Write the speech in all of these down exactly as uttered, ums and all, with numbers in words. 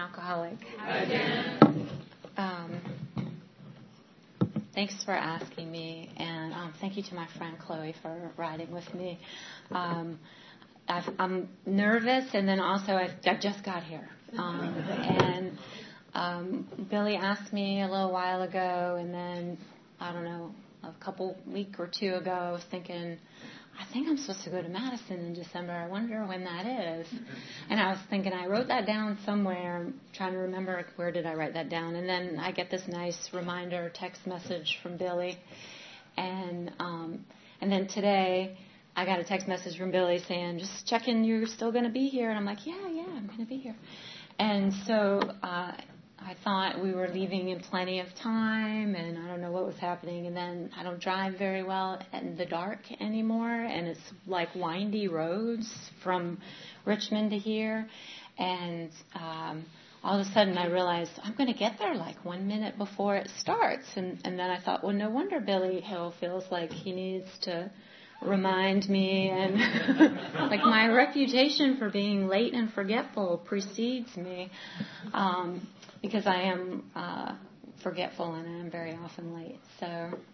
alcoholic. Hi, Jan. Um, thanks for asking me, and um, thank you to my friend Chloe for riding with me. Um, I've, I'm nervous, and then also I've, I just got here. Um, and um, Billy asked me a little while ago, and then, I don't know, a couple week or two ago, I was thinking, I think I'm supposed to go to Madison in December. I wonder when that is. And I was thinking, I wrote that down somewhere. I'm trying to remember where did I write that down. And then I get this nice reminder text message from Billy. And um, and then today I got a text message from Billy saying, just checking you're still going to be here. And I'm like, yeah, yeah, I'm going to be here. And so uh, I thought we were leaving in plenty of time, and I don't know what was happening. And then I don't drive very well in the dark anymore, and it's like windy roads from Richmond to here. And um, all of a sudden I realized I'm going to get there like one minute before it starts. And, and then I thought, well, no wonder Billy Hill feels like he needs to remind me, and like my reputation for being late and forgetful precedes me, um, because I am uh, forgetful and I am very often late. So,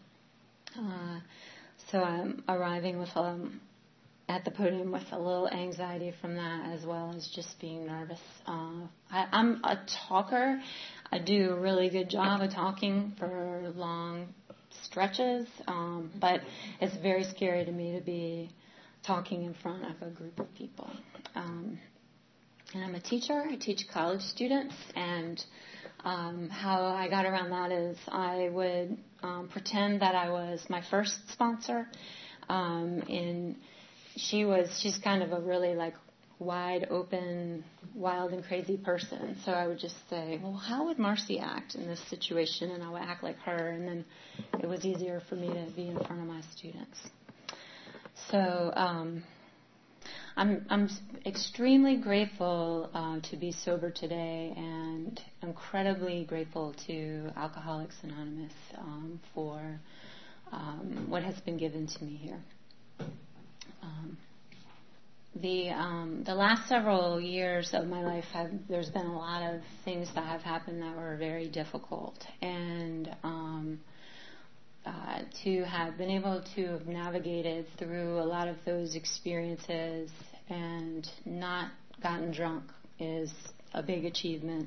uh, so I'm arriving with um, at the podium with a little anxiety from that, as well as just being nervous. Uh, I, I'm a talker. I do a really good job of talking for long stretches, um, but it's very scary to me to be talking in front of a group of people. Um, and I'm a teacher. I teach college students, and um, how I got around that is I would um, pretend that I was my first sponsor, um, and she was, she's kind of a really like wide open, wild and crazy person. So I would just say, well, how would Marcy act in this situation? And I would act like her, and then it was easier for me to be in front of my students. So um, I'm, I'm extremely grateful uh, to be sober today, and incredibly grateful to Alcoholics Anonymous um, for um, what has been given to me here. Um, The um, the last several years of my life, have, there's been a lot of things that have happened that were very difficult, and um, uh, to have been able to have navigated through a lot of those experiences and not gotten drunk is a big achievement.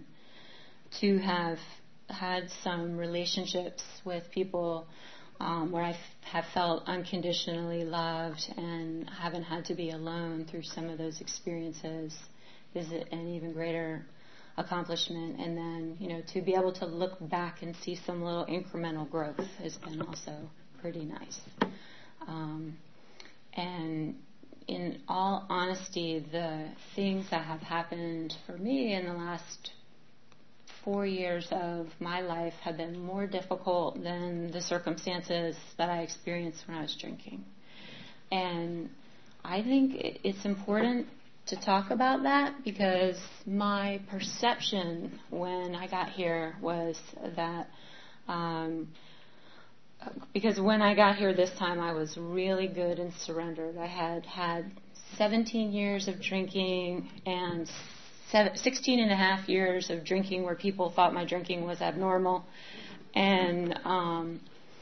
To have had some relationships with people Um, where I f- have felt unconditionally loved and haven't had to be alone through some of those experiences is an even greater accomplishment. And then, you know, to be able to look back and see some little incremental growth has been also pretty nice. Um, and in all honesty, the things that have happened for me in the last four years of my life have been more difficult than the circumstances that I experienced when I was drinking. And I think it's important to talk about that, because my perception when I got here was that, um, because when I got here this time, I was really good and surrendered. I had had seventeen years of drinking and sixteen and a half years of drinking where people thought my drinking was abnormal. And, um,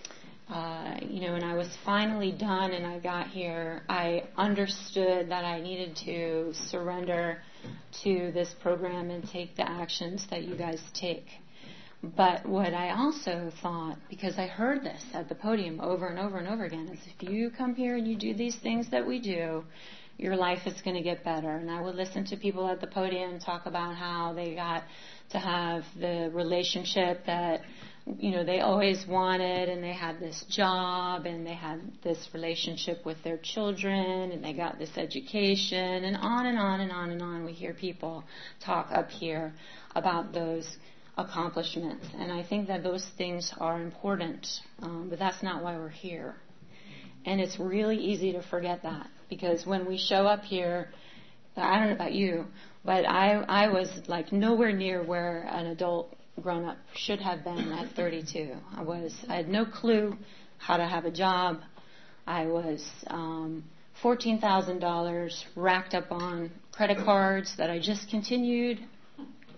uh, you know, when I was finally done and I got here, I understood that I needed to surrender to this program and take the actions that you guys take. But what I also thought, because I heard this at the podium over and over and over again, is if you come here and you do these things that we do, your life is going to get better. And I would listen to people at the podium talk about how they got to have the relationship that, you know, they always wanted, and they had this job, and they had this relationship with their children, and they got this education, and on and on and on and on. We hear people talk up here about those accomplishments. And I think that those things are important, um, but that's not why we're here. And it's really easy to forget that, because when we show up here, I don't know about you, but I I was like nowhere near where an adult grown-up should have been at thirty-two. I was I had no clue how to have a job. I was um, fourteen thousand dollars racked up on credit cards that I just continued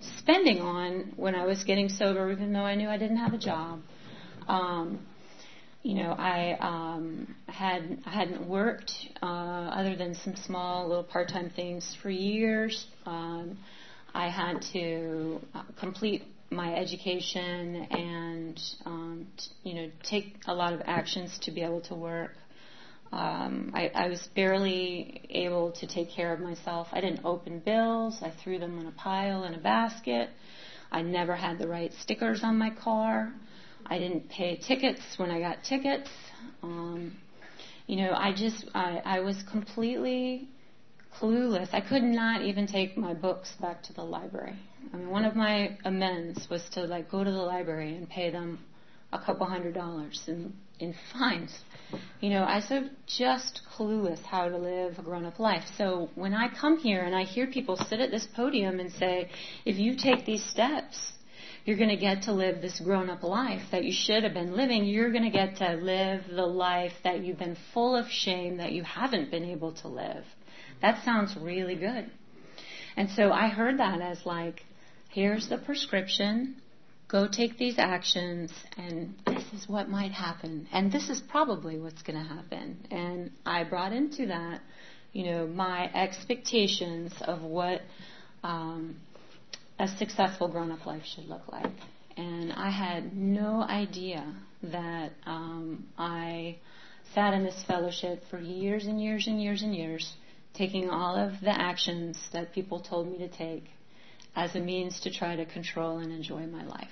spending on when I was getting sober, even though I knew I didn't have a job. Um, you know, I um, had I hadn't worked uh, other than some small little part-time things for years. Um, I had to uh, complete my education and um, t- you know take a lot of actions to be able to work. Um, I, I was barely able to take care of myself. I didn't open bills. I threw them in a pile in a basket. I never had the right stickers on my car. I didn't pay tickets when I got tickets. Um, you know, I just, I, I was completely clueless. I could not even take my books back to the library. I mean, one of my amends was to like go to the library and pay them a couple hundred dollars in, in fines. You know, I was just clueless how to live a grown-up life. So when I come here and I hear people sit at this podium and say, if you take these steps, you're going to get to live this grown-up life that you should have been living. You're going to get to live the life that you've been full of shame that you haven't been able to live. That sounds really good. And so I heard that as like, here's the prescription. Go take these actions, and this is what might happen. And this is probably what's going to happen. And I brought into that, you know, my expectations of what um, a successful grown-up life should look like. And I had no idea that um, I sat in this fellowship for years and years and years and years, taking all of the actions that people told me to take as a means to try to control and enjoy my life.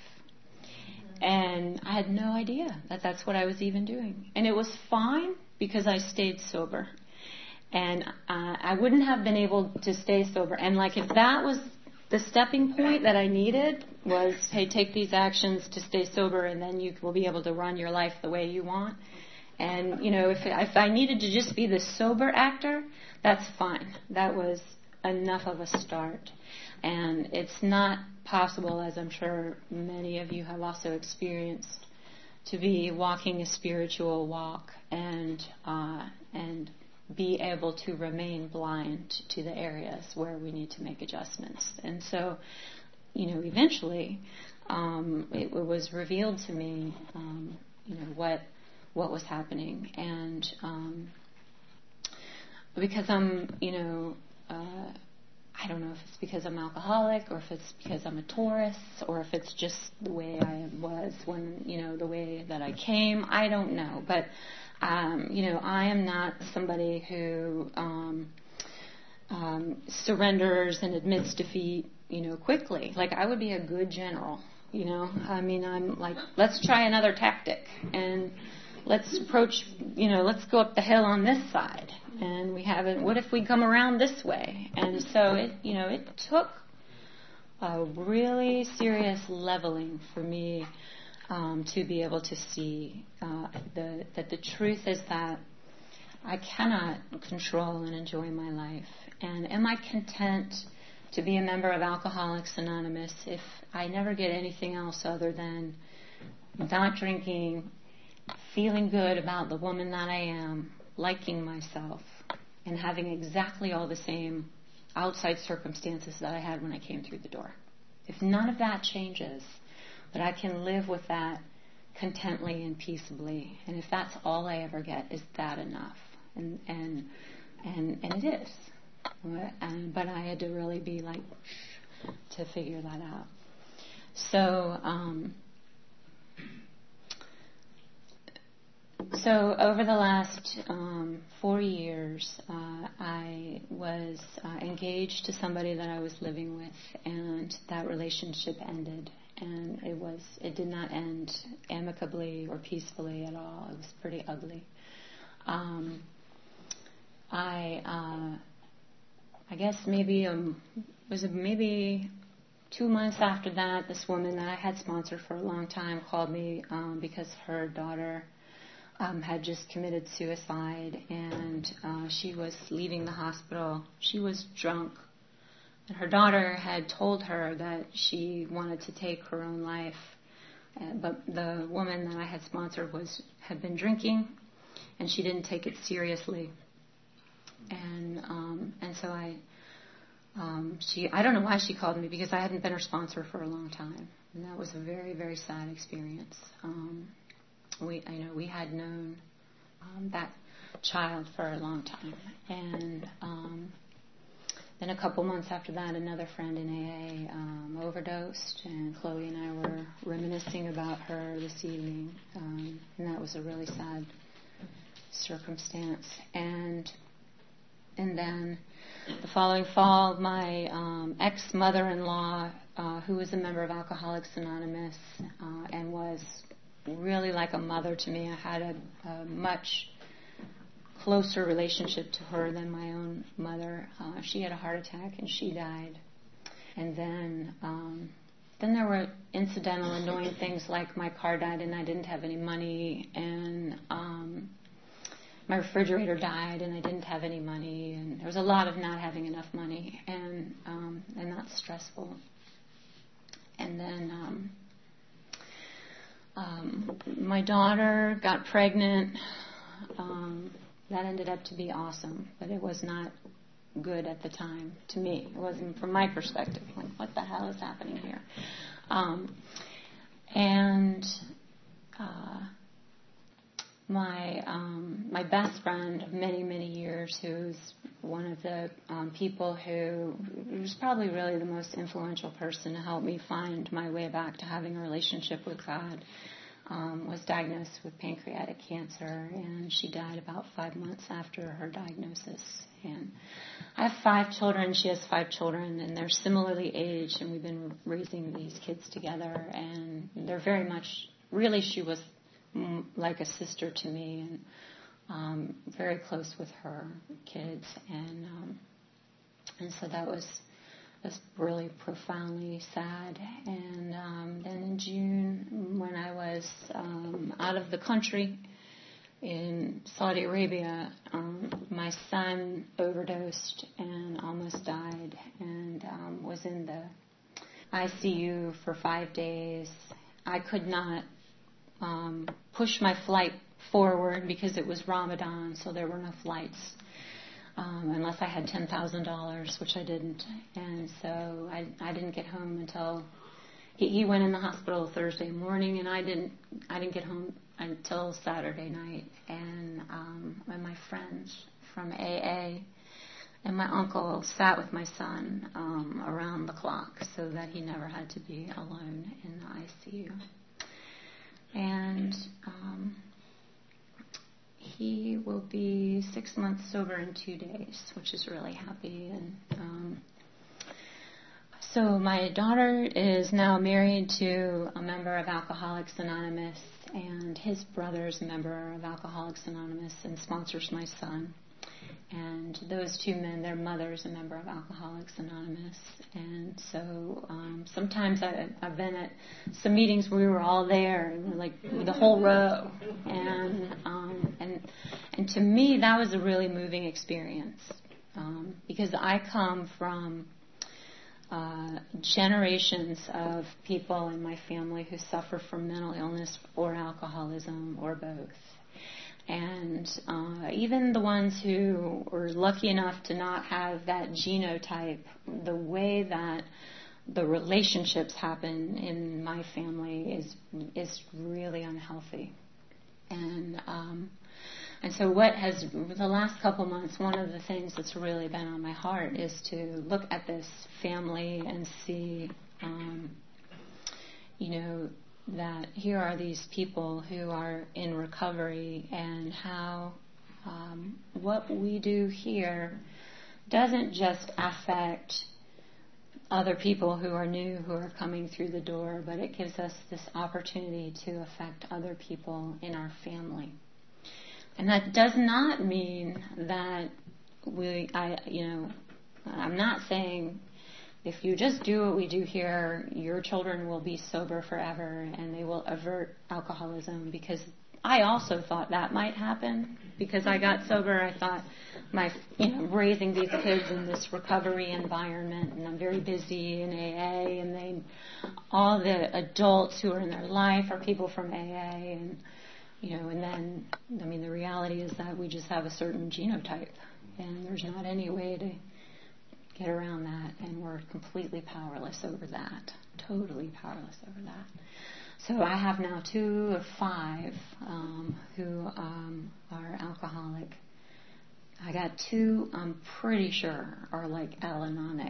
And I had no idea that that's what I was even doing. And it was fine because I stayed sober. And uh, I wouldn't have been able to stay sober. And like if that was the stepping point that I needed was, hey, take these actions to stay sober and then you will be able to run your life the way you want. And, you know, if, if I needed to just be the sober actor, that's fine. That was enough of a start. And it's not possible, as I'm sure many of you have also experienced, to be walking a spiritual walk and uh, and be able to remain blind to the areas where we need to make adjustments. And so, you know, eventually um, it, it was revealed to me, um, you know, what what was happening. And um, because I'm, you know, uh, I don't know if it's because I'm alcoholic or if it's because I'm a Taurus or if it's just the way I was when, you know, the way that I came. I don't know. But, um, you know, I am not somebody who um, um, surrenders and admits defeat, you know, quickly. Like, I would be a good general, you know. I mean, I'm like, let's try another tactic and let's approach, you know, let's go up the hill on this side. And we haven't, what if we come around this way? And so it, you know, it took a really serious leveling for me um, to be able to see uh, the, that the truth is that I cannot control and enjoy my life. And am I content to be a member of Alcoholics Anonymous if I never get anything else other than not drinking, feeling good about the woman that I am, liking myself, and having exactly all the same outside circumstances that I had when I came through the door? If none of that changes, that I can live with that contently and peaceably, and if that's all I ever get, is that enough? And and and, and it is. And, but I had to really be like, to figure that out. So, um, So over the last um, four years, uh, I was uh, engaged to somebody that I was living with, and that relationship ended. And it was it did not end amicably or peacefully at all. It was pretty ugly. Um, I uh, I guess maybe um, was it maybe two months after that, this woman that I had sponsored for a long time called me um, because her daughter Um, had just committed suicide, and uh, she was leaving the hospital. She was drunk, and her daughter had told her that she wanted to take her own life, uh, but the woman that I had sponsored was had been drinking, and she didn't take it seriously. And um, and so I um, she, I don't know why she called me, because I hadn't been her sponsor for a long time. And that was a very, very sad experience. Um, we, I know we had known um, that child for a long time. And um, then a couple months after that, another friend in A A um, overdosed, and Chloe and I were reminiscing about her this evening. Um, and that was a really sad circumstance. And and then the following fall, my um, ex-mother-in-law, uh, who was a member of Alcoholics Anonymous uh, and was really like a mother to me. I had a, a much closer relationship to her than my own mother. Uh, she had a heart attack and she died. And then um, then there were incidental annoying things like my car died and I didn't have any money, and um, my refrigerator died and I didn't have any money, and there was a lot of not having enough money, and um, and that's stressful. And then um, um, my daughter got pregnant. Um, that ended up to be awesome, but it was not good at the time to me. It wasn't from my perspective. Like, what the hell is happening here? Um, and uh, my um, my best friend of many, many years, who's one of the um, people who was probably really the most influential person to help me find my way back to having a relationship with God, um, was diagnosed with pancreatic cancer, and she died about five months after her diagnosis. And I have five children. She has five children, and they're similarly aged, and we've been raising these kids together, and they're very much, really, she was like a sister to me, and um, very close with her kids, and um, and so that was was really profoundly sad. And um, then in June, when I was um, out of the country in Saudi Arabia, um, my son overdosed and almost died, and um, was in the I C U for five days. I could not Um, push my flight forward because it was Ramadan, so there were no flights um, unless I had ten thousand dollars, which I didn't. And so I, I didn't get home until he, he went in the hospital Thursday morning, and I didn't I didn't get home until Saturday night. And um, when my friends from A A and my uncle sat with my son um, around the clock so that he never had to be alone in the I C U. And um, he will be six months sober in two days, which is really happy. And um, so my daughter is now married to a member of Alcoholics Anonymous, and his brother is a member of Alcoholics Anonymous and sponsors my son. And those two men, their mother is a member of Alcoholics Anonymous. And so um, sometimes I, I've been at some meetings where we were all there, and we're like the whole row. And um, and and to me, that was a really moving experience um, because I come from uh, generations of people in my family who suffer from mental illness or alcoholism or both. And uh, even the ones who were lucky enough to not have that genotype, the way that the relationships happen in my family is is really unhealthy. And um, and so what has, the last couple months, one of the things that's really been on my heart is to look at this family and see, um, you know, that here are these people who are in recovery, and how um, what we do here doesn't just affect other people who are new, who are coming through the door, but it gives us this opportunity to affect other people in our family. And that does not mean that we, I, you know, I'm not saying if you just do what we do here, your children will be sober forever and they will avert alcoholism, because I also thought that might happen. Because I got sober, I thought my, you know, raising these kids in this recovery environment, and I'm very busy in A A, and they, all the adults who are in their life are people from A A, and, you know, and then, I mean, the reality is that we just have a certain genotype, and there's not any way to get around that, and we're completely powerless over that, totally powerless over that. So I have now two of five um, who um, are alcoholic. I got two, I'm pretty sure, are like Al-Anonic.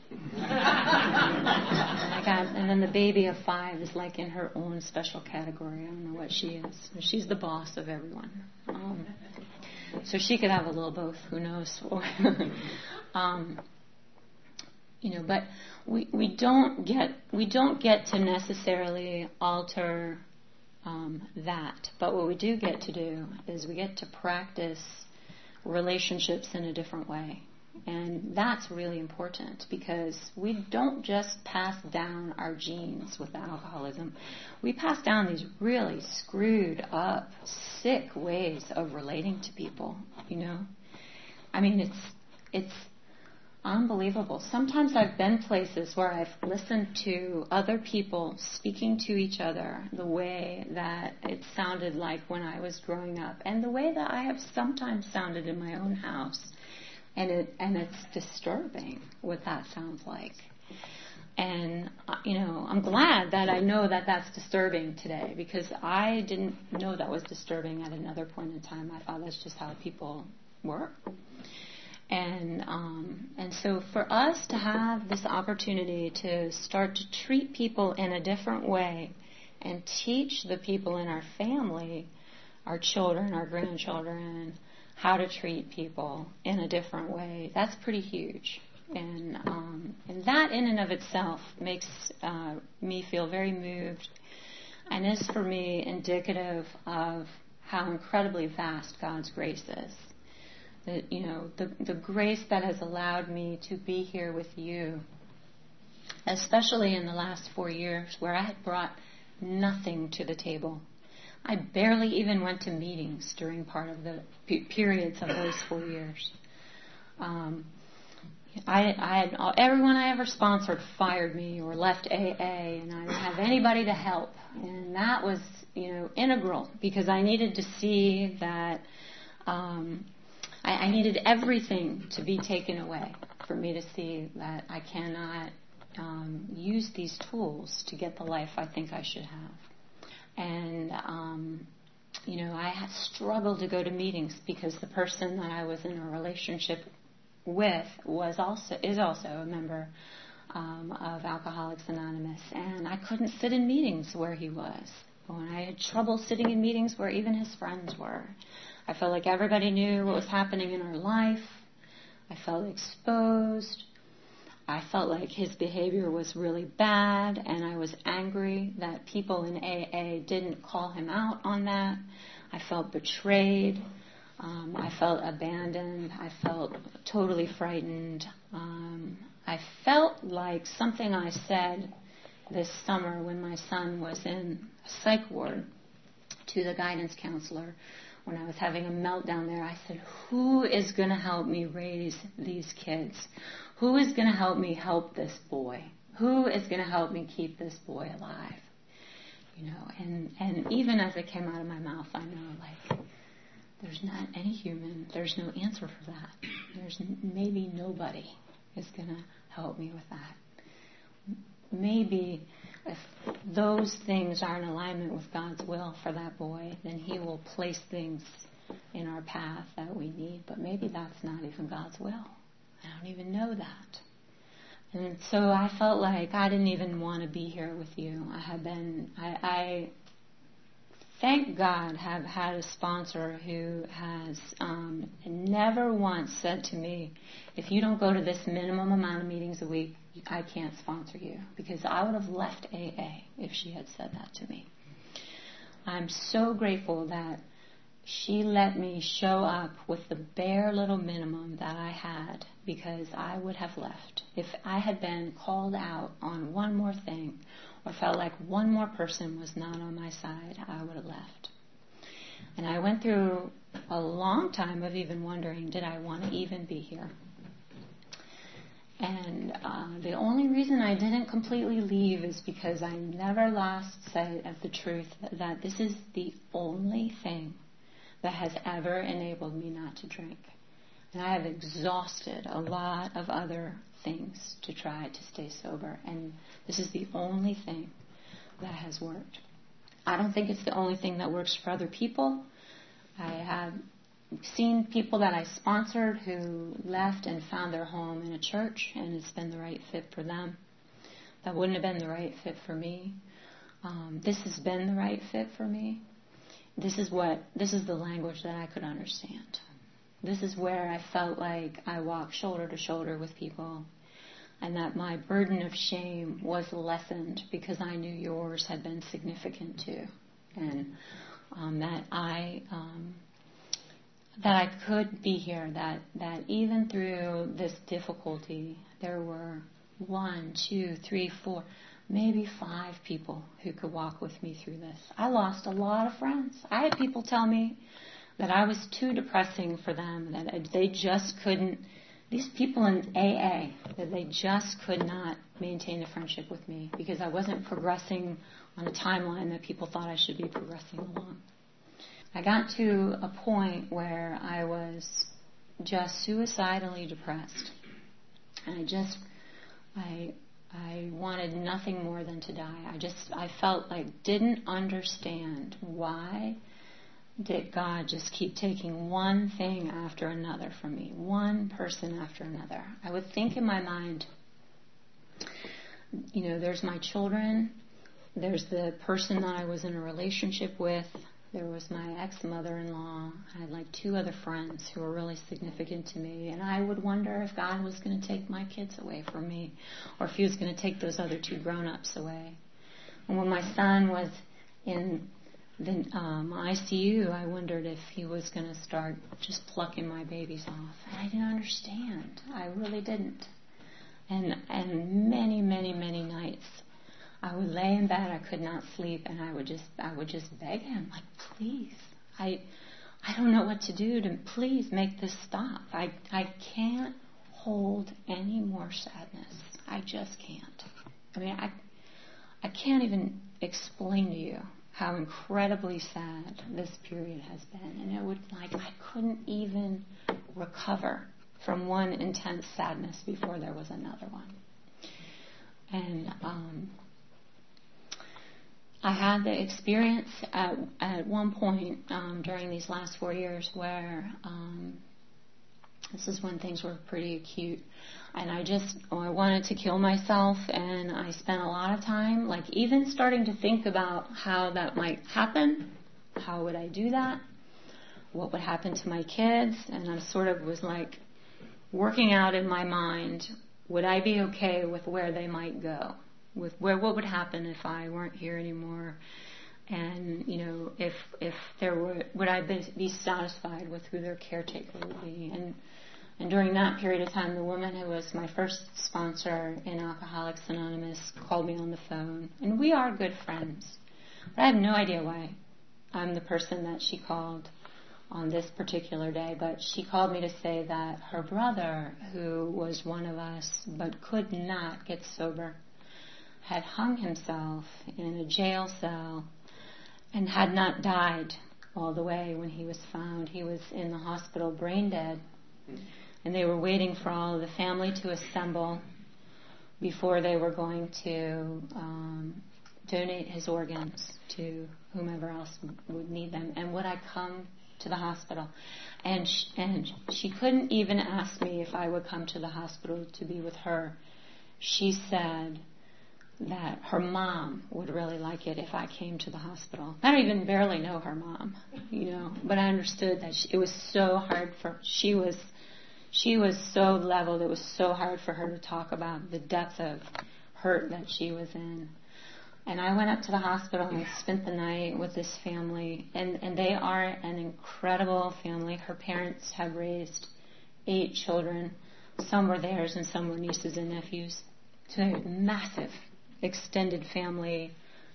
I got, and then the baby of five is like in her own special category. I don't know what she is. She's the boss of everyone. Um, so she could have a little both. Who knows? um, you know, but we we don't get we don't get to necessarily alter um, that. But what we do get to do is we get to practice relationships in a different way. And that's really important, because we don't just pass down our genes with alcoholism. We pass down these really screwed up, sick ways of relating to people, you know. I mean, it's it's unbelievable. Sometimes I've been places where I've listened to other people speaking to each other the way that it sounded like when I was growing up, and the way that I have sometimes sounded in my own house. And it and it's disturbing what that sounds like. And, you know, I'm glad that I know that that's disturbing today, because I didn't know that was disturbing at another point in time. I thought that's just how people were. And um, and so for us to have this opportunity to start to treat people in a different way and teach the people in our family, our children, our grandchildren, how to treat people in a different way, that's pretty huge. And um, and that in and of itself makes uh, me feel very moved, and is for me indicative of how incredibly vast God's grace is. That, you know, the, the grace that has allowed me to be here with you, especially in the last four years where I had brought nothing to the table. I barely even went to meetings during part of the p- periods of those four years. Um, I, I had everyone I ever sponsored fired me or left A A, and I didn't have anybody to help, and that was, you know, integral, because I needed to see that um, I, I needed everything to be taken away for me to see that I cannot um, use these tools to get the life I think I should have. And, um, you know, I had struggled to go to meetings because the person that I was in a relationship with was also is also a member um, of Alcoholics Anonymous. And I couldn't sit in meetings where he was. When I had trouble sitting in meetings where even his friends were. I felt like everybody knew what was happening in our life. I felt exposed. I felt like his behavior was really bad, and I was angry that people in A A didn't call him out on that. I felt betrayed. Um, I felt abandoned. I felt totally frightened. Um, I felt like something I said this summer when my son was in a psych ward to the guidance counselor. When I was having a meltdown there, I said, who is going to help me raise these kids? Who is going to help me help this boy? Who is going to help me keep this boy alive? You know, and, and even as it came out of my mouth, I know, like, there's not any human, there's no answer for that. There's n- maybe nobody is going to help me with that. Maybe if those things are in alignment with God's will for that boy, then He will place things in our path that we need. But maybe that's not even God's will. I don't even know that. And so I felt like I didn't even want to be here with you. I have been, I, I thank God, have had a sponsor who has um, never once said to me, if you don't go to this minimum amount of meetings a week, I can't sponsor you, because I would have left A A if she had said that to me. I'm so grateful that she let me show up with the bare little minimum that I had, because I would have left. If I had been called out on one more thing, or felt like one more person was not on my side, I would have left. And I went through a long time of even wondering, did I want to even be here? And uh, the only reason I didn't completely leave is because I never lost sight of the truth that this is the only thing that has ever enabled me not to drink. And I have exhausted a lot of other things to try to stay sober. And this is the only thing that has worked. I don't think it's the only thing that works for other people. I have seen people that I sponsored who left and found their home in a church, and it's been the right fit for them. That wouldn't have been the right fit for me. Um, this has been the right fit for me. This is what, this is the language that I could understand. This is where I felt like I walked shoulder to shoulder with people, and that my burden of shame was lessened because I knew yours had been significant too. And um, that I um, that I could be here, that, that even through this difficulty, there were one, two, three, four, maybe five people who could walk with me through this. I lost a lot of friends. I had people tell me that I was too depressing for them, that they just couldn't, these people in A A, that they just could not maintain a friendship with me because I wasn't progressing on a timeline that people thought I should be progressing along. I got to a point where I was just suicidally depressed. And I just, I, I wanted nothing more than to die. I just, I felt like didn't understand why did God just keep taking one thing after another from me, one person after another. I would think in my mind, you know, there's my children, there's the person that I was in a relationship with, there was my ex-mother-in-law, I had like two other friends who were really significant to me, and I would wonder if God was going to take my kids away from me, or if he was going to take those other two grown-ups away. And when my son was in the um, I C U, I wondered if he was going to start just plucking my babies off. And I didn't understand. I really didn't. And and many, many, many nights, I would lay in bed, I could not sleep, and I would just I would just beg him, like, please, I I don't know what to do to please make this stop. I I can't hold any more sadness. I just can't. I mean, I I can't even explain to you how incredibly sad this period has been. And it would, like, I couldn't even recover from one intense sadness before there was another one. And um, I had the experience at, at one point um, during these last four years where um, this is when things were pretty acute. And I just, oh, I wanted to kill myself, and I spent a lot of time, like, even starting to think about how that might happen. How would I do that? What would happen to my kids? And I sort of was, like, working out in my mind, would I be okay with where they might go? With where, what would happen if I weren't here anymore? And, you know, if if there were, would I be, be satisfied with who their caretaker would be? And And during that period of time, the woman who was my first sponsor in Alcoholics Anonymous called me on the phone. And we are good friends. But I have no idea why I'm the person that she called on this particular day. But she called me to say that her brother, who was one of us but could not get sober, had hung himself in a jail cell and had not died all the way when he was found. He was in the hospital brain dead. And they were waiting for all of the family to assemble before they were going to um, donate his organs to whomever else would need them. And would I come to the hospital? And she, and she couldn't even ask me if I would come to the hospital to be with her. She said that her mom would really like it if I came to the hospital. I don't even barely know her mom, you know, but I understood that she, it was so hard for, she was, she was so leveled, it was so hard for her to talk about the depth of hurt that she was in. And I went up to the hospital and spent the night with this family, and, and they are an incredible family. Her parents have raised eight children. Some were theirs and some were nieces and nephews. So they're a massive extended family,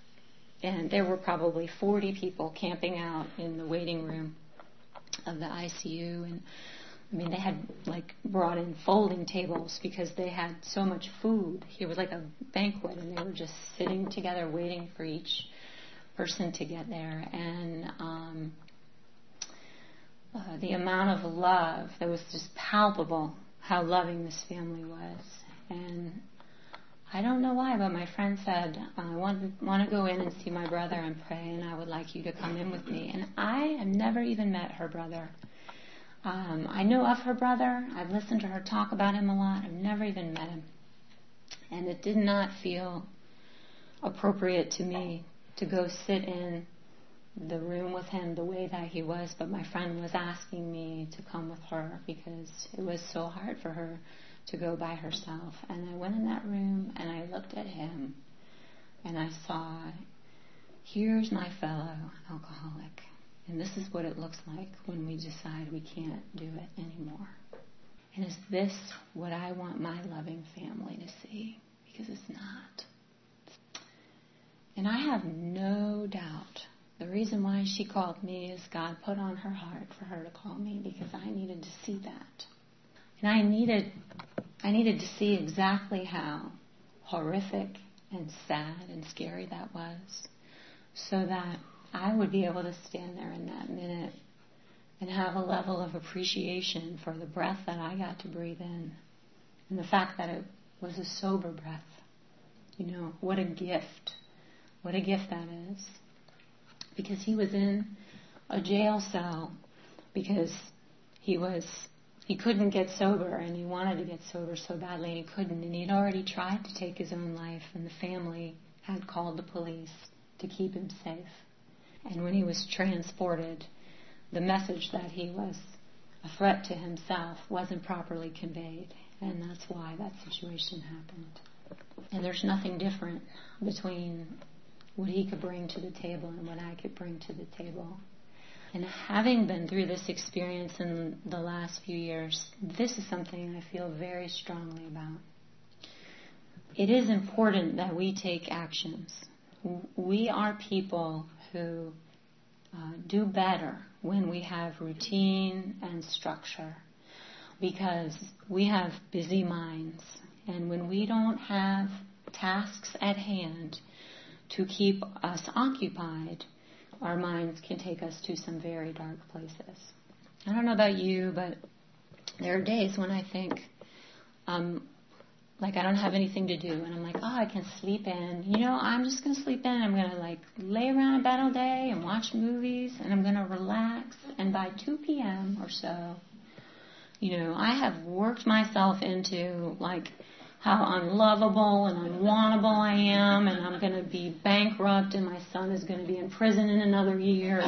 and there were probably forty people camping out in the waiting room of the I C U. And I mean, they had like brought in folding tables because they had so much food. It was like a banquet, and they were just sitting together waiting for each person to get there. And um, uh, the amount of love that was just palpable, how loving this family was. And I don't know why, but my friend said, I want, want to go in and see my brother and pray, and I would like you to come in with me. And I have never even met her brother. Um, I know of her brother. I've listened to her talk about him a lot. I've never even met him. And it did not feel appropriate to me to go sit in the room with him the way that he was, but my friend was asking me to come with her because it was so hard for her to go by herself. And I went in that room and I looked at him and I saw, here's my fellow alcoholic. And this is what it looks like when we decide we can't do it anymore. And is this what I want my loving family to see? Because it's not. And I have no doubt the reason why she called me is God put on her heart for her to call me because I needed to see that. And I needed I needed to see exactly how horrific and sad and scary that was so that I would be able to stand there in that minute and have a level of appreciation for the breath that I got to breathe in and the fact that it was a sober breath. You know, what a gift. What a gift that is. Because he was in a jail cell because he was he couldn't get sober and he wanted to get sober so badly and he couldn't, and he'd already tried to take his own life and the family had called the police to keep him safe. And when he was transported, the message that he was a threat to himself wasn't properly conveyed, and that's why that situation happened. And there's nothing different between what he could bring to the table and what I could bring to the table. And having been through this experience in the last few years, this is something I feel very strongly about. It is important that we take actions. We are people who uh, do better when we have routine and structure because we have busy minds. And when we don't have tasks at hand to keep us occupied, our minds can take us to some very dark places. I don't know about you, but there are days when I think, um, like I don't have anything to do, and I'm like, oh, I can sleep in. You know, I'm just going to sleep in. I'm going to like lay around in bed all day and watch movies, and I'm going to relax. And by two p.m. or so, you know, I have worked myself into like how unlovable and unwantable I am, and I'm going to be bankrupt, and my son is going to be in prison in another year.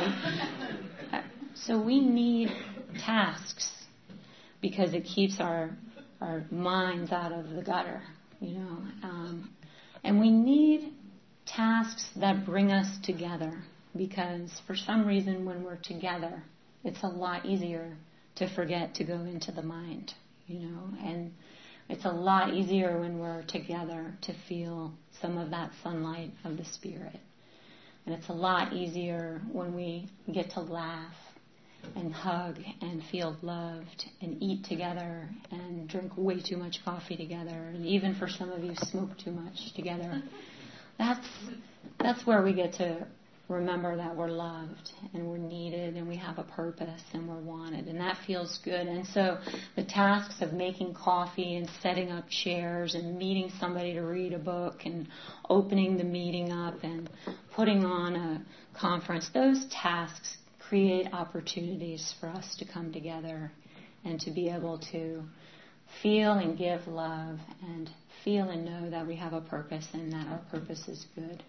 So we need tasks because it keeps our our minds out of the gutter, you know. Um, and we need tasks that bring us together because for some reason when we're together, it's a lot easier to forget to go into the mind, you know, and it's a lot easier when we're together to feel some of that sunlight of the Spirit. And it's a lot easier when we get to laugh and hug and feel loved and eat together and drink way too much coffee together. And even for some of you, smoke too much together. That's, that's where we get to remember that we're loved and we're needed and we have a purpose and we're wanted, and that feels good. And so the tasks of making coffee and setting up chairs and meeting somebody to read a book and opening the meeting up and putting on a conference, those tasks create opportunities for us to come together and to be able to feel and give love and feel and know that we have a purpose and that our purpose is good.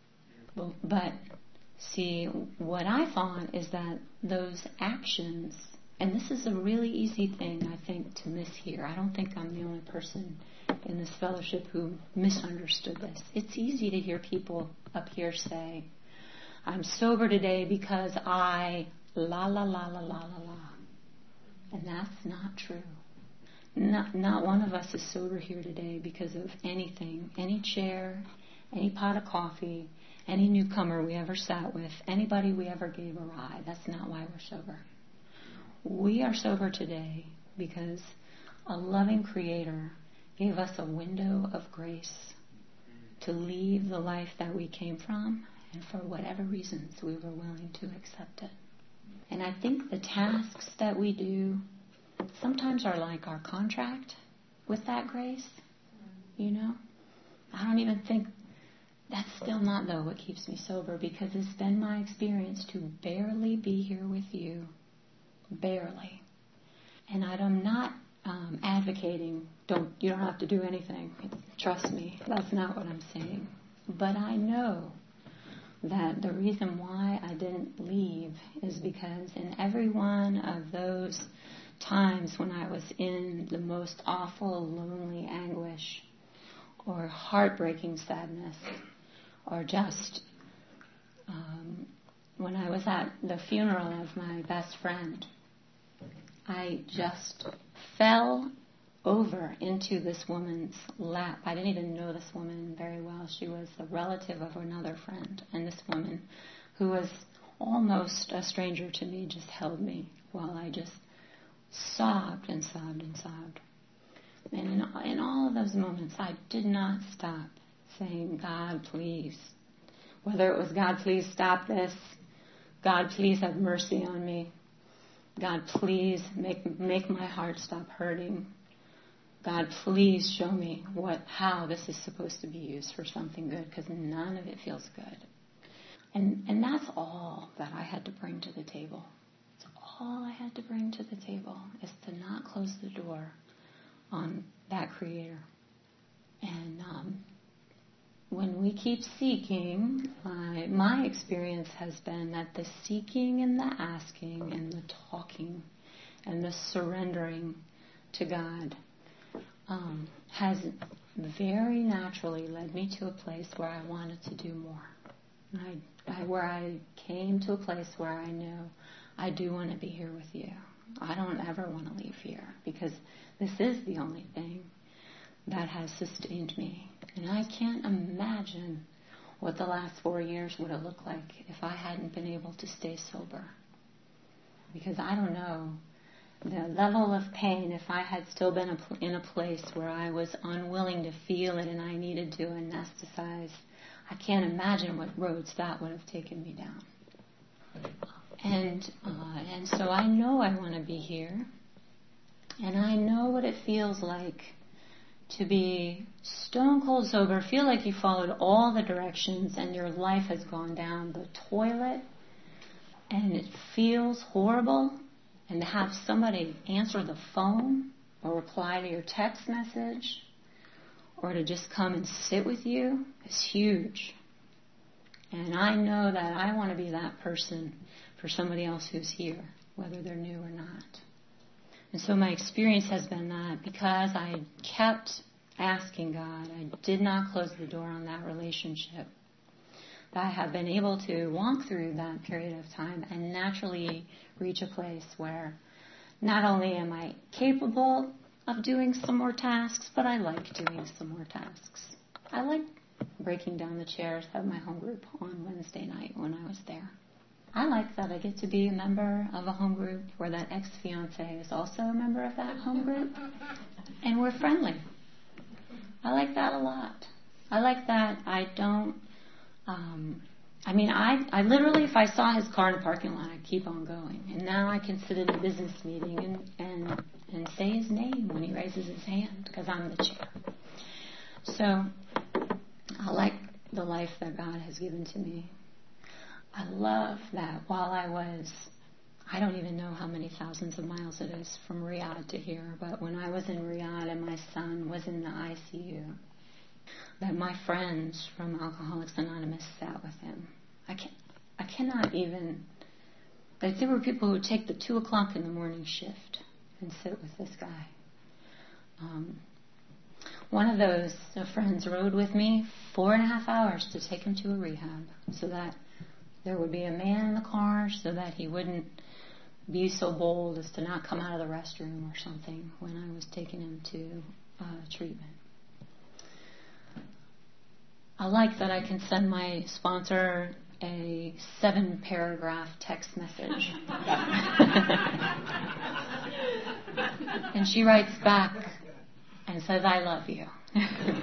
But see, what I thought is that those actions, and this is a really easy thing, I think, to miss here. I don't think I'm the only person in this fellowship who misunderstood this. It's easy to hear people up here say, I'm sober today because I la la la la la la la. And that's not true. Not, not one of us is sober here today because of anything, any chair, any pot of coffee, any newcomer we ever sat with, anybody we ever gave a ride. That's not why we're sober. We are sober today because a loving Creator gave us a window of grace to leave the life that we came from, and for whatever reasons we were willing to accept it. And I think the tasks that we do sometimes are like our contract with that grace, you know? I don't even think, that's still not, though, what keeps me sober, because it's been my experience to barely be here with you. Barely. And I'm not um, advocating, don't you don't have to do anything. Trust me, that's not what I'm saying. But I know that the reason why I didn't leave is because in every one of those times when I was in the most awful, lonely anguish or heartbreaking sadness, or just um, when I was at the funeral of my best friend, I just fell over into this woman's lap. I didn't even know this woman very well. She was a relative of another friend. And this woman, who was almost a stranger to me, just held me while I just sobbed and sobbed and sobbed. And in, in all of those moments, I did not stop saying, God, please. Whether it was, God, please stop this. God, please have mercy on me. God, please make make my heart stop hurting. God, please show me what how this is supposed to be used for something good, because none of it feels good. And and that's all that I had to bring to the table. It's all I had to bring to the table, is to not close the door on that Creator. And um, when we keep seeking, my, my experience has been that the seeking and the asking and the talking and the surrendering to God um, has very naturally led me to a place where I wanted to do more. I, I, where I came to a place where I know I do want to be here with you. I don't ever want to leave here, because this is the only thing that has sustained me. And I can't imagine what the last four years would have looked like if I hadn't been able to stay sober. Because I don't know the level of pain, if I had still been in a place where I was unwilling to feel it and I needed to anesthetize, I can't imagine what roads that would have taken me down. And uh, and so I know I want to be here. And I know what it feels like to be stone cold sober, feel like you followed all the directions and your life has gone down the toilet and it feels horrible, and to have somebody answer the phone or reply to your text message or to just come and sit with you is huge. And I know that I want to be that person for somebody else who's here, whether they're new or not. And so my experience has been that because I kept asking God, I did not close the door on that relationship, that I have been able to walk through that period of time and naturally reach a place where not only am I capable of doing some more tasks, but I like doing some more tasks. I like breaking down the chairs at my home group on Wednesday night when I was there. I like that I get to be a member of a home group where that ex-fiance is also a member of that home group, and we're friendly. I like that a lot. I like that I don't, um, I mean, I, I literally, if I saw his car in the parking lot, I'd keep on going. And now I can sit in a business meeting and, and, and say his name when he raises his hand, because I'm the chair. So I like the life that God has given to me. I love that while I was, I don't even know how many thousands of miles it is from Riyadh to here, but when I was in Riyadh and my son was in the I C U, that my friends from Alcoholics Anonymous sat with him. I can't, I cannot even, like there were people who would take the two o'clock in the morning shift and sit with this guy. Um, one of those uh, friends rode with me four and a half hours to take him to a rehab so that there would be a man in the car so that he wouldn't be so bold as to not come out of the restroom or something when I was taking him to uh, treatment. I like that I can send my sponsor a seven-paragraph text message. And she writes back and says, I love you.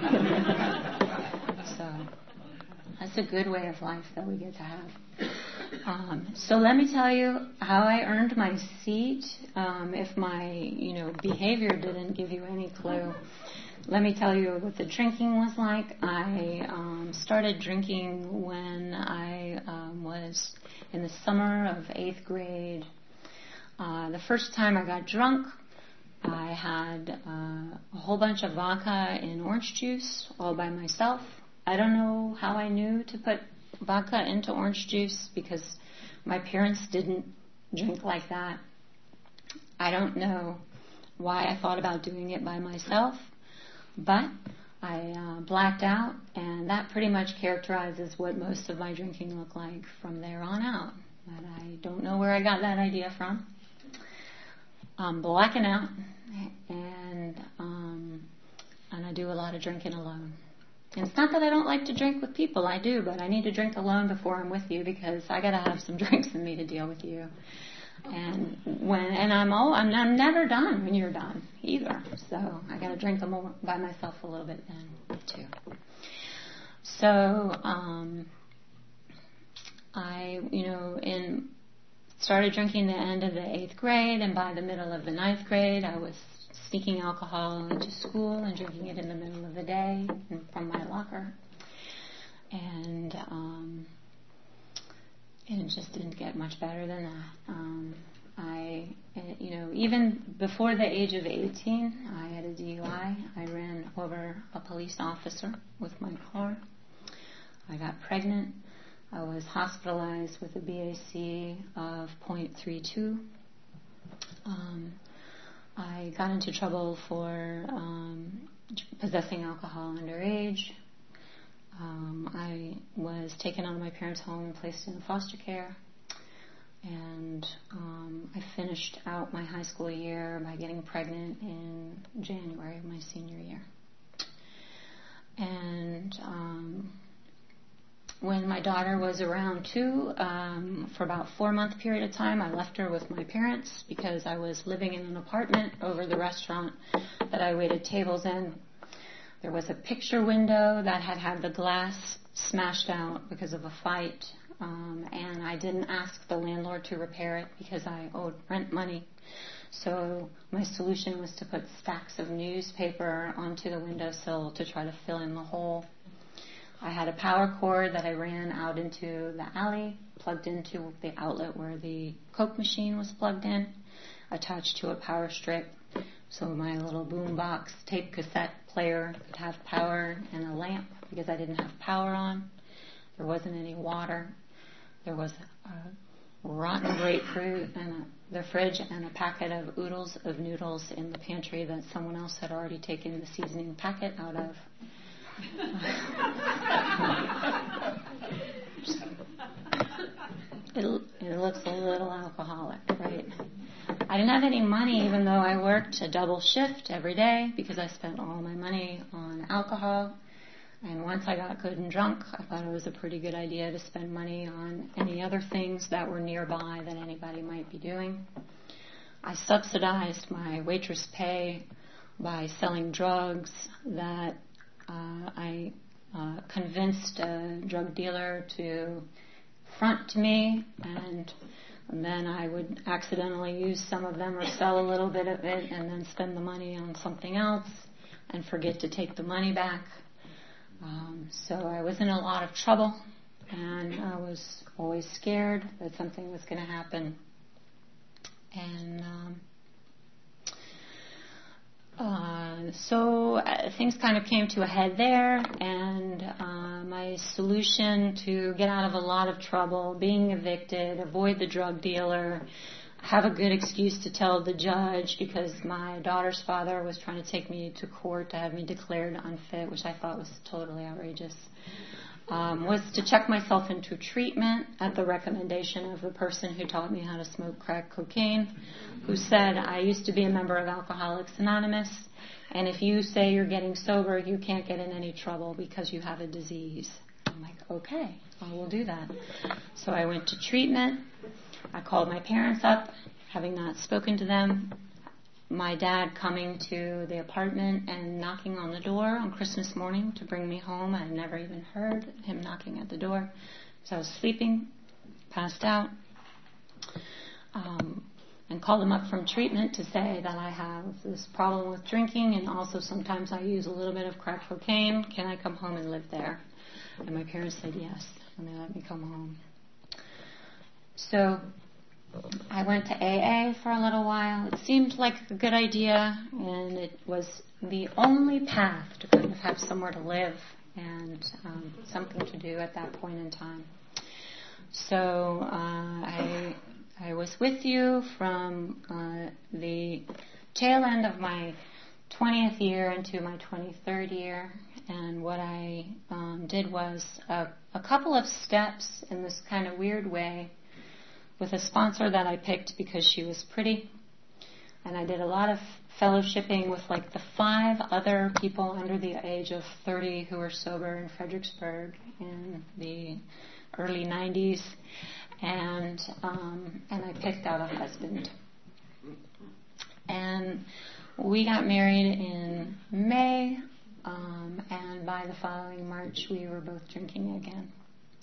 So that's a good way of life that we get to have. Um, so let me tell you how I earned my seat. Um, if my, you know, behavior didn't give you any clue, let me tell you what the drinking was like. I um, started drinking when I um, was in the summer of eighth grade. Uh, the first time I got drunk, I had uh, a whole bunch of vodka and orange juice all by myself. I don't know how I knew to put vodka into orange juice because my parents didn't drink like that. I don't know why I thought about doing it by myself, but I uh, blacked out, and that pretty much characterizes what most of my drinking looked like from there on out. But I don't know where I got that idea from. I'm blacking out, and um, and I do a lot of drinking alone. And it's not that I don't like to drink with people, I do, but I need to drink alone before I'm with you because I gotta have some drinks in me to deal with you. And when and I'm all I'm, I'm never done when you're done either. So I gotta drink them all by myself a little bit then too. So um, I you know in started drinking the end of the eighth grade, and by the middle of the ninth grade, I was sneaking alcohol into school and drinking it in the middle of the day from my locker. And um, and it just didn't get much better than that. Um, I, you know, even before the age of eighteen, I had a D U I. I ran over a police officer with my car. I got pregnant. I was hospitalized with a B A C of point three two. Um, I got into trouble for um, possessing alcohol underage. Um, I was taken out of my parents' home and placed in foster care. And um, I finished out my high school year by getting pregnant in January of my senior year. And um, when my daughter was around two, um, for about a four-month period of time, I left her with my parents because I was living in an apartment over the restaurant that I waited tables in. There was a picture window that had had the glass smashed out because of a fight, um, and I didn't ask the landlord to repair it because I owed rent money. So my solution was to put stacks of newspaper onto the windowsill to try to fill in the hole. I had a power cord that I ran out into the alley, plugged into the outlet where the Coke machine was plugged in, attached to a power strip, so my little boombox tape cassette player could have power, and a lamp because I didn't have power on. There wasn't any water. There was a rotten grapefruit in the fridge and a packet of oodles of noodles in the pantry that someone else had already taken the seasoning packet out of. it, it looks a little alcoholic, right? I didn't have any money even though I worked a double shift every day because I spent all my money on alcohol. And once I got good and drunk, I thought it was a pretty good idea to spend money on any other things that were nearby that anybody might be doing. I subsidized my waitress pay by selling drugs that uh, I uh, convinced a drug dealer to front to me, and, and then I would accidentally use some of them or sell a little bit of it and then spend the money on something else and forget to take the money back. Um, so I was in a lot of trouble, and I was always scared that something was going to happen. And um, uh, so uh, things kind of came to a head there, and uh, my solution to get out of a lot of trouble, being evicted, avoid the drug dealer, have a good excuse to tell the judge because my daughter's father was trying to take me to court to have me declared unfit, which I thought was totally outrageous, um, was to check myself into treatment at the recommendation of the person who taught me how to smoke crack cocaine, who said, I used to be a member of Alcoholics Anonymous, and if you say you're getting sober, you can't get in any trouble because you have a disease. I'm like, okay, I will do that. So I went to treatment. I called my parents up, having not spoken to them. My dad coming to the apartment and knocking on the door on Christmas morning to bring me home. I had never even heard him knocking at the door because I was sleeping. passed out. Um, and called them up from treatment to say that I have this problem with drinking, and also sometimes I use a little bit of crack cocaine. Can I come home and live there? And my parents said yes, and they let me come home. So I went to A A for a little while. It seemed like a good idea, and it was the only path to kind of have somewhere to live and um, something to do at that point in time. So uh, I I was with you from uh, the tail end of my twentieth year into my twenty-third year, and what I um, did was a, a couple of steps in this kind of weird way with a sponsor that I picked because she was pretty, and I did a lot of fellowshipping with like the five other people under the age of thirty who were sober in Fredericksburg in the early nineties, and um, and I picked out a husband. And we got married in May, um, and by the following March we were both drinking again.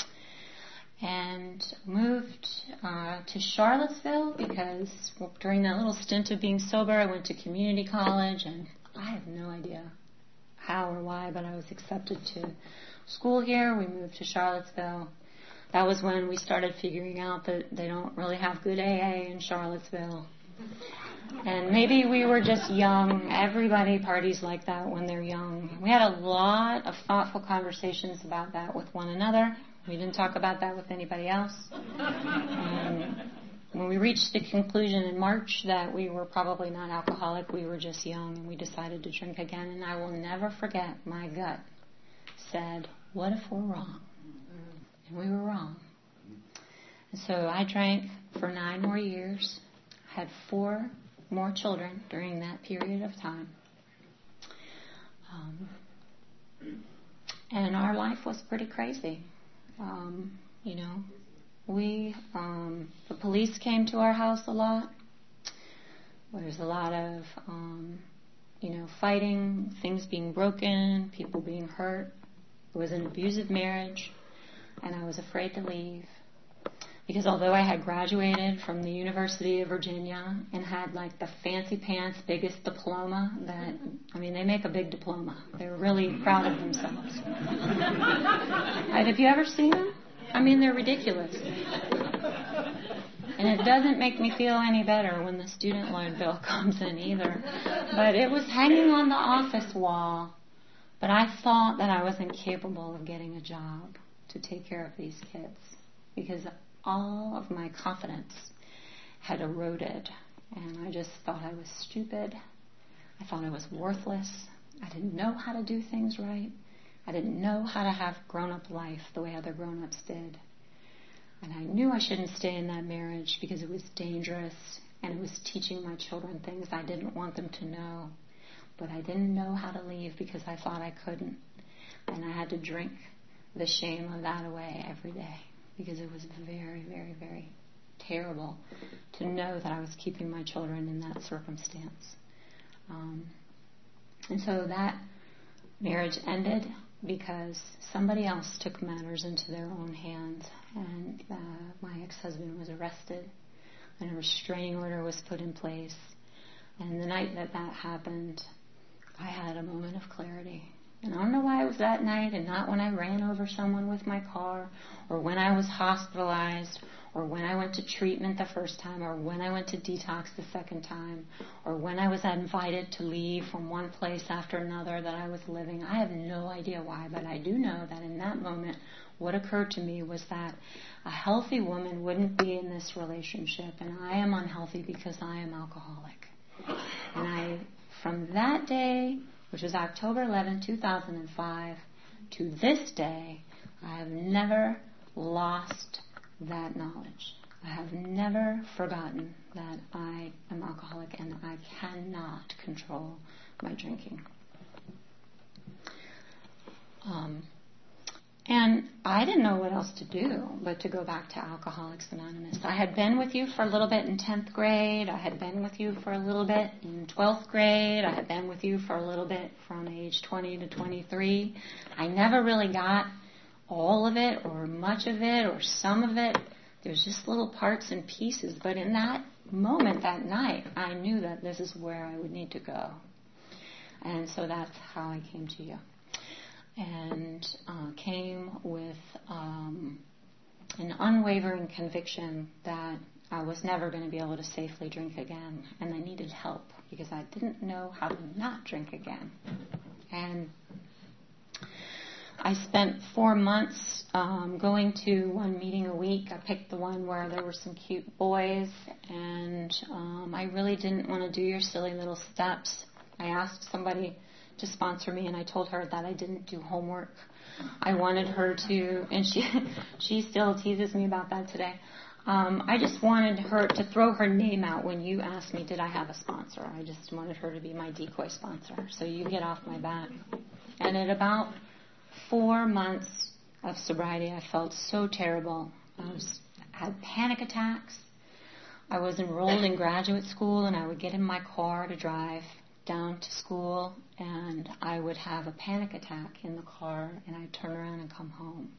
And moved uh, to Charlottesville because well, during that little stint of being sober, I went to community college, and I have no idea how or why, but I was accepted to school here. We moved to Charlottesville. That was when we started figuring out that they don't really have good A A in Charlottesville. And maybe we were just young. Everybody parties like that when they're young. We had a lot of thoughtful conversations about that with one another. We didn't talk about that with anybody else. And when we reached the conclusion in March that we were probably not alcoholic, we were just young, and we decided to drink again. And I will never forget, my gut said, what if we're wrong? And we were wrong. And so I drank for nine more years, had four more children during that period of time. Um, and our life was pretty crazy. Um, you know, we, um, the police came to our house a lot. There was a lot of, um, you know, fighting, things being broken, people being hurt. It was an abusive marriage, and I was afraid to leave. Because although I had graduated from the University of Virginia and had like the fancy pants biggest diploma that, I mean, they make a big diploma. They're really proud of themselves. And have you ever seen them? I mean, they're ridiculous. And it doesn't make me feel any better when the student loan bill comes in either. But it was hanging on the office wall. But I thought that I wasn't capable of getting a job to take care of these kids because all of my confidence had eroded, and I just thought I was stupid. I thought I was worthless. I didn't know how to do things right. I didn't know how to have grown-up life the way other grown-ups did. And I knew I shouldn't stay in that marriage because it was dangerous, and it was teaching my children things I didn't want them to know. But I didn't know how to leave because I thought I couldn't. And I had to drink the shame of that away every day, because it was very, very, very terrible to know that I was keeping my children in that circumstance. Um, and so that marriage ended because somebody else took matters into their own hands, and uh, my ex-husband was arrested, and a restraining order was put in place. And the night that that happened, I had a moment of clarity. And I don't know why it was that night and not when I ran over someone with my car, or when I was hospitalized, or when I went to treatment the first time, or when I went to detox the second time, or when I was invited to leave from one place after another that I was living. I have no idea why, but I do know that in that moment, what occurred to me was that a healthy woman wouldn't be in this relationship, and I am unhealthy because I am alcoholic. And I, from that day, which was October eleventh, two thousand five, to this day, I have never lost that knowledge. I have never forgotten that I am alcoholic and I cannot control my drinking. Um, and I didn't know what else to do but to go back to Alcoholics Anonymous. I had been with you for a little bit in tenth grade. I had been with you for a little bit in twelfth grade. I had been with you for a little bit from age twenty to twenty-three. I never really got all of it or much of it or some of it There's just little parts and pieces. But in that moment, that night, I knew that this is where I would need to go. And so that's how I came to you. And uh, came with um, an unwavering conviction that I was never going to be able to safely drink again. And I needed help because I didn't know how to not drink again. And I spent four months um, going to one meeting a week. I picked the one where there were some cute boys, and um, I really didn't want to do your silly little steps. I asked somebody to sponsor me, and I told her that I didn't do homework. I wanted her to, and she she still teases me about that today. Um, I just wanted her to throw her name out when you asked me, did I have a sponsor? I just wanted her to be my decoy sponsor. So you get off my back. And at about four months of sobriety, I felt so terrible. I was, had panic attacks. I was enrolled in graduate school, and I would get in my car to drive down to school, and I would have a panic attack in the car, and I'd turn around and come home.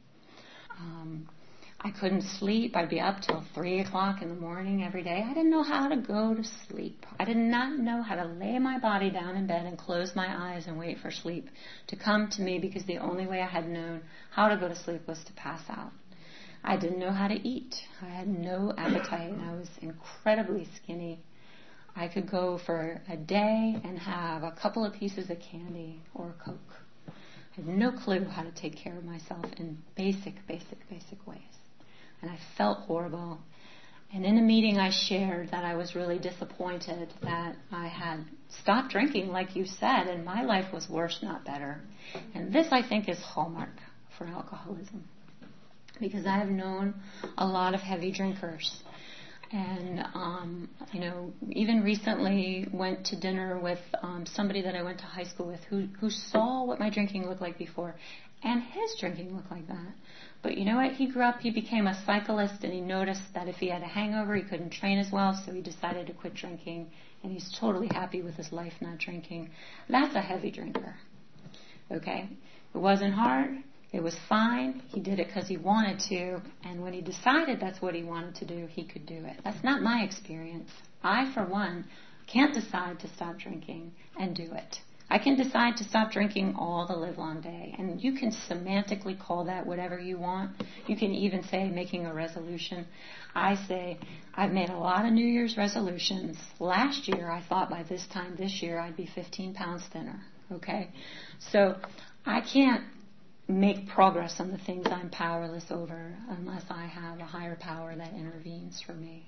Um, I couldn't sleep. I'd be up till three o'clock in the morning every day. I didn't know how to go to sleep. I did not know how to lay my body down in bed and close my eyes and wait for sleep to come to me, because the only way I had known how to go to sleep was to pass out. I didn't know how to eat. I had no appetite, and I was incredibly skinny. I could go for a day and have a couple of pieces of candy or a Coke. I had no clue how to take care of myself in basic, basic, basic ways. And I felt horrible. And in a meeting I shared that I was really disappointed that I had stopped drinking, like you said, and my life was worse, not better. And this, I think, is hallmark for alcoholism, because I have known a lot of heavy drinkers. And, um, you know, even recently went to dinner with um, somebody that I went to high school with who, who saw what my drinking looked like before, and his drinking looked like that. But you know what? He grew up, he became a cyclist, and he noticed that if he had a hangover, he couldn't train as well, so he decided to quit drinking, and he's totally happy with his life not drinking. That's a heavy drinker, okay? It wasn't hard. It was fine. He did it because he wanted to, and when he decided that's what he wanted to do, he could do it. That's not my experience. I, for one, can't decide to stop drinking and do it. I can decide to stop drinking all the livelong day, and you can semantically call that whatever you want. You can even say making a resolution. I say I've made a lot of New Year's resolutions. Last year, I thought by this time this year I'd be fifteen pounds thinner, okay? So I can't make progress on the things I'm powerless over unless I have a higher power that intervenes for me.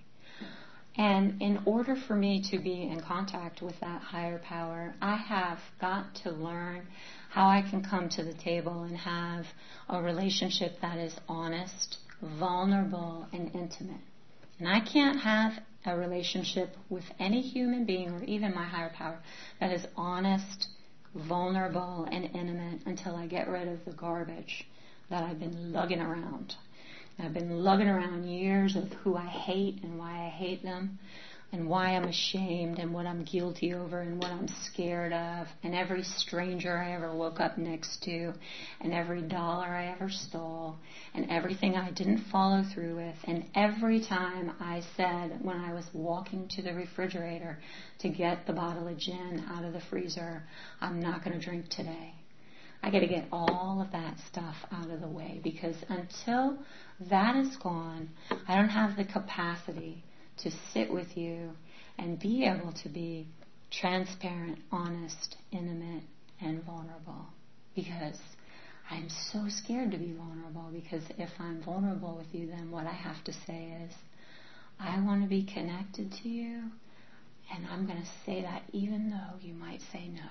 And in order for me to be in contact with that higher power, I have got to learn how I can come to the table and have a relationship that is honest, vulnerable, and intimate. And I can't have a relationship with any human being or even my higher power that is honest, vulnerable, and intimate until I get rid of the garbage that I've been lugging around. I've been lugging around years of who I hate and why I hate them and why I'm ashamed and what I'm guilty over and what I'm scared of, and every stranger I ever woke up next to, and every dollar I ever stole, and everything I didn't follow through with, and every time I said when I was walking to the refrigerator to get the bottle of gin out of the freezer, I'm not going to drink today. I got to get all of that stuff out of the way, because until that is gone, I don't have the capacity to sit with you and be able to be transparent, honest, intimate, and vulnerable. Because I'm so scared to be vulnerable, because if I'm vulnerable with you, then what I have to say is, I want to be connected to you, and I'm going to say that even though you might say no.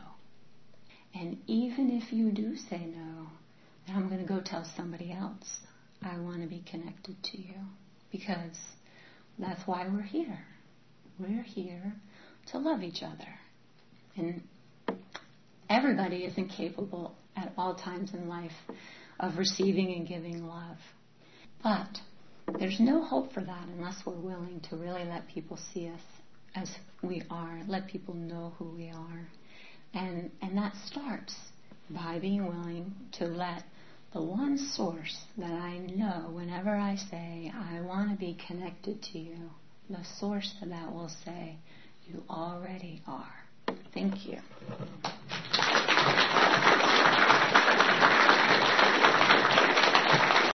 And even if you do say no, then I'm going to go tell somebody else. I want to be connected to you, because that's why we're here. We're here to love each other. And everybody is incapable at all times in life of receiving and giving love. But there's no hope for that unless we're willing to really let people see us as we are, let people know who we are. And and that starts by being willing to let the one source that I know whenever I say, I want to be connected to you, the source of that will say, you already are. Thank you.